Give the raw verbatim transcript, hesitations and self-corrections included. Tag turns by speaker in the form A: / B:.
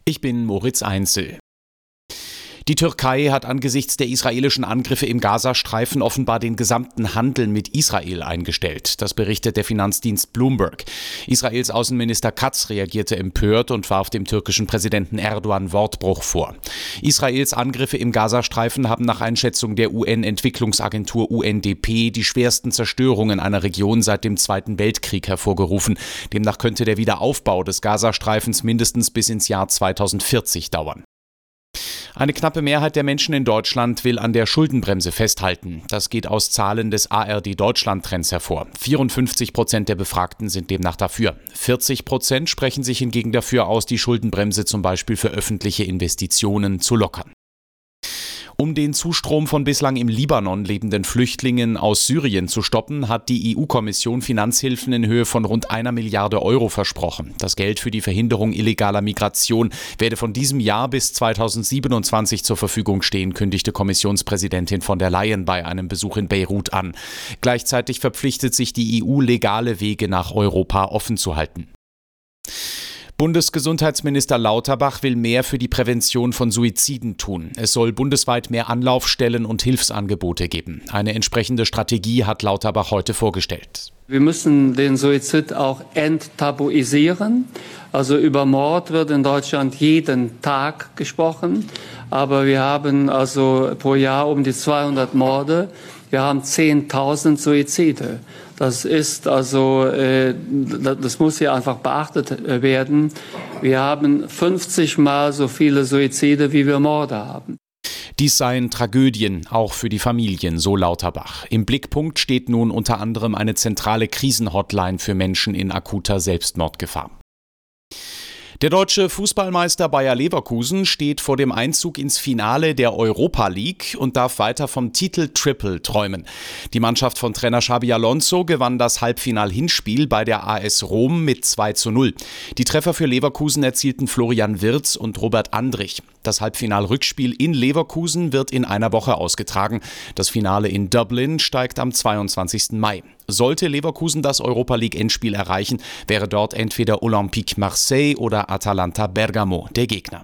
A: Ich bin Moritz Einzel. Die Türkei hat angesichts der israelischen Angriffe im Gazastreifen offenbar den gesamten Handel mit Israel eingestellt. Das berichtet der Finanzdienst Bloomberg. Israels Außenminister Katz reagierte empört und warf dem türkischen Präsidenten Erdogan Wortbruch vor. Israels Angriffe im Gazastreifen haben nach Einschätzung der U N-Entwicklungsagentur U N D P die schwersten Zerstörungen einer Region seit dem Zweiten Weltkrieg hervorgerufen. Demnach könnte der Wiederaufbau des Gazastreifens mindestens bis ins Jahr zweitausendvierzig dauern. Eine knappe Mehrheit der Menschen in Deutschland will an der Schuldenbremse festhalten. Das geht aus Zahlen des A R D-Deutschland-Trends hervor. vierundfünfzig Prozent der Befragten sind demnach dafür. vierzig Prozent sprechen sich hingegen dafür aus, die Schuldenbremse zum Beispiel für öffentliche Investitionen zu lockern. Um den Zustrom von bislang im Libanon lebenden Flüchtlingen aus Syrien zu stoppen, hat die E U-Kommission Finanzhilfen in Höhe von rund einer Milliarde Euro versprochen. Das Geld für die Verhinderung illegaler Migration werde von diesem Jahr bis zweitausendsiebenundzwanzig zur Verfügung stehen, kündigte Kommissionspräsidentin von der Leyen bei einem Besuch in Beirut an. Gleichzeitig verpflichtet sich die E U, legale Wege nach Europa offen zu halten. Bundesgesundheitsminister Lauterbach will mehr für die Prävention von Suiziden tun. Es soll bundesweit mehr Anlaufstellen und Hilfsangebote geben. Eine entsprechende Strategie hat Lauterbach heute vorgestellt.
B: Wir müssen den Suizid auch enttabuisieren. Also über Mord wird in Deutschland jeden Tag gesprochen. Aber wir haben also pro Jahr um die zweihundert Morde. Wir haben zehntausend Suizide. Das ist also, äh, das muss hier einfach beachtet werden. Wir haben fünfzig Mal so viele Suizide, wie wir Morde haben.
A: Dies seien Tragödien, auch für die Familien, so Lauterbach. Im Blickpunkt steht nun unter anderem eine zentrale Krisenhotline für Menschen in akuter Selbstmordgefahr. Der deutsche Fußballmeister Bayer Leverkusen steht vor dem Einzug ins Finale der Europa League und darf weiter vom Titel-Triple träumen. Die Mannschaft von Trainer Xabi Alonso gewann das Halbfinal-Hinspiel bei der A S Rom mit zwei zu null. Die Treffer für Leverkusen erzielten Florian Wirtz und Robert Andrich. Das Halbfinal-Rückspiel in Leverkusen wird in einer Woche ausgetragen. Das Finale in Dublin steigt am zweiundzwanzigsten Mai. Sollte Leverkusen das Europa-League-Endspiel erreichen, wäre dort entweder Olympique Marseille oder Atalanta Bergamo der Gegner.